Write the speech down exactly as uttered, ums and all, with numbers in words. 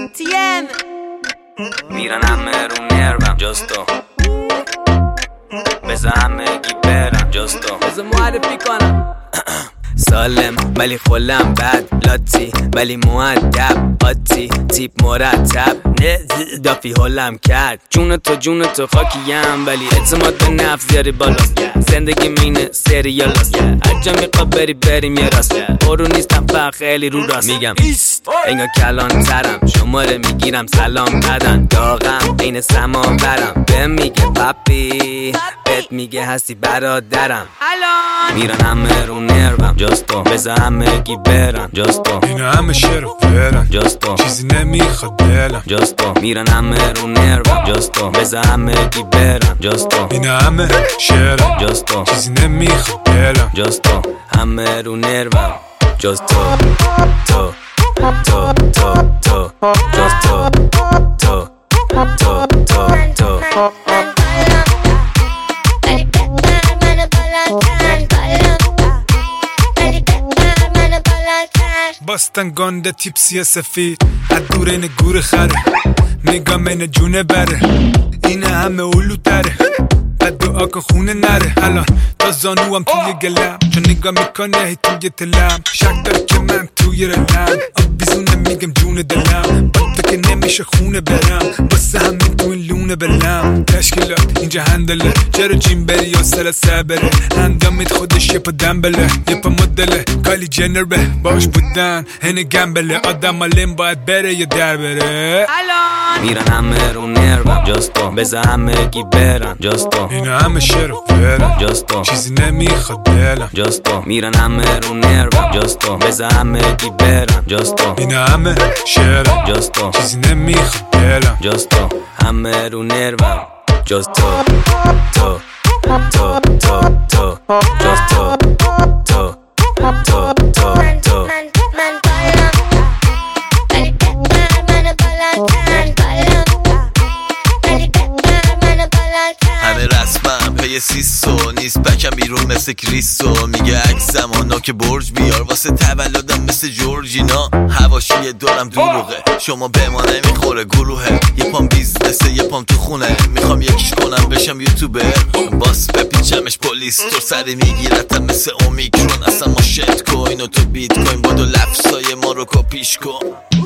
تیم میرن همه رو نروم جستو بزا همه گی برم جستو بزا معرفی کنم سالم ولی خلم بد لاتی ولی مؤدب آتی تیپ مرتب نه دافی حلم کرد جون تو جون تو خاکیم ولی اعتماد به نفس زیاری بالاست زندگی مینه سریالاست هرجا میخوا بری بریم یه راست برو نیستم فقط خیلی رو راست میگم انگا کلان ترم شماره میگیرم سلام بدن داغم این سما برم به میگه پاپی بهت میگه هستی برادرم الان میرن همه رو نروم جستو بزا همه گی برم جستو اینا همه شروع برن جستو چیزی نمیخواد دلم جستو میرن همه رو نروم جستو بزا همه گی برم جستو اینا همه شروع جستو چیزی نمیخواد دلم جستو همه رو نروم جستو تو تو تو تو جستو تو تو تو تو باستن گانده تیپسی سفید از دور این گور خره نگاه من جونه بره این همه اولو تره بد دعا که خونه نره الان تا زانو هم توی گلم چون نگاه میکنه هی توی تلم شک داره که من توی رلم آب بیزونه میگم جون دلم باید که نمیشه خونه برم باسه همین تو این لونه بلم تشکیلات اینجا هندله چرا جیم بری یا سر سبره اندامید خودش یه پا دنبله یه پا مدله کالی جنر به باش بودن هنه گمبله آدم مالیم باید بره یا در بره الان میرن همه رو نروم جستو بزا همه گی برم جستو اینا همه شروع برن جستو چیزی نمیخواد دلم جستو میرن همه رو نروم جستو بزا همه گی برم جستو اینا همه شروع جستو چیزی نمیخواد دلم جستو همه رو نروم جستو تو تو تو تو جستو تو تو تو تو همه رسمم پی سیسو نیست بکم بیرون مثل کریستو میگه عکسم آنا که برج بیار واسه تولدم مثل جورجینا هواشی دارم دروغه شما به ما نمیخوره گروهه یه پام بیزنسه یه پام تو خونه میخوام یکیش کنم بشم یوتیوبر باس بپیچمش پلیس تو سری میگیرتم مثل اومیکرون اصلا ما شت کوین و تو بیت کوین بادو لفظای ما رو کپیش کن